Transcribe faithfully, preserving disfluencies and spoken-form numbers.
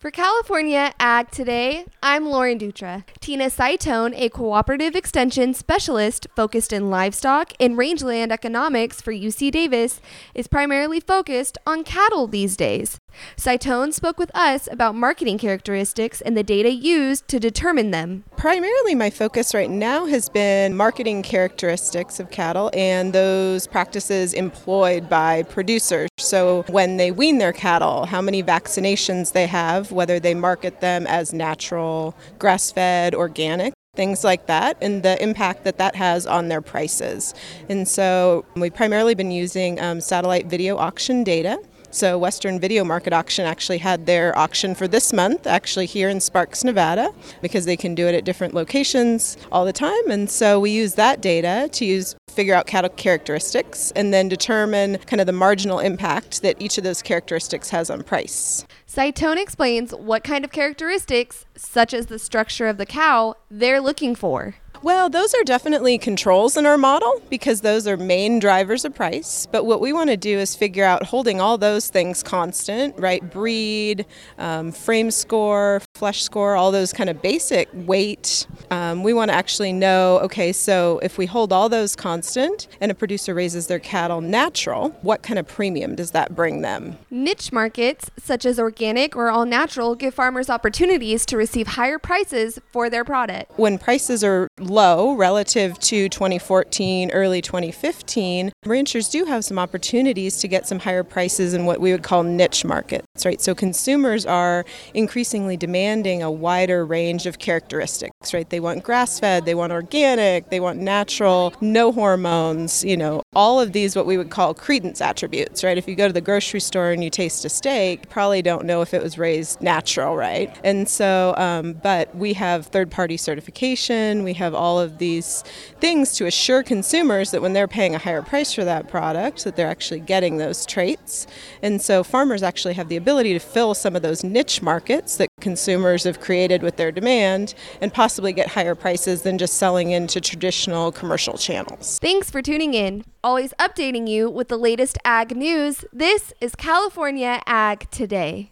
For California Ag Today, I'm Lauren Dutra. Tina Saitone, a cooperative extension specialist focused in livestock and rangeland economics for U C Davis, is primarily focused on cattle these days. Saitone spoke with us about marketing characteristics and the data used to determine them. Primarily, my focus right now has been marketing characteristics of cattle and those practices employed by producers. So when they wean their cattle, how many vaccinations they have, whether they market them as natural, grass-fed, organic, things like that, and the impact that that has on their prices. And so we've primarily been using um, satellite video auction data. So Western Video Market Auction actually had their auction for this month, actually here in Sparks, Nevada, because they can do it at different locations all the time. And so we use that data to use figure out cattle characteristics and then determine kind of the marginal impact that each of those characteristics has on price. Saitone explains what kind of characteristics, such as the structure of the cow, they're looking for. Well, those are definitely controls in our model because those are main drivers of price. But what we want to do is figure out holding all those things constant, right? Breed, um, frame score, flesh score, all those kind of basic weight. Um, we want to actually know, okay, so if we hold all those constant and a producer raises their cattle natural, what kind of premium does that bring them? Niche markets, such as organic or all natural, give farmers opportunities to receive higher prices for their product. When prices are low relative to twenty fourteen, early twenty fifteen, ranchers do have some opportunities to get some higher prices in what we would call niche markets, right? So consumers are increasingly demanding a wider range of characteristics, right? They want grass-fed, they want organic, they want natural, no hormones, you know, all of these what we would call credence attributes, right? If you go to the grocery store and you taste a steak, you probably don't know if it was raised natural, right? And so, um, but we have third-party certification, we have all of these things to assure consumers that when they're paying a higher price for that product, that they're actually getting those traits. And so farmers actually have the ability to fill some of those niche markets that consumers have created with their demand and possibly get higher prices than just selling into traditional commercial channels. Thanks for tuning in. Always updating you with the latest ag news. This is California Ag Today.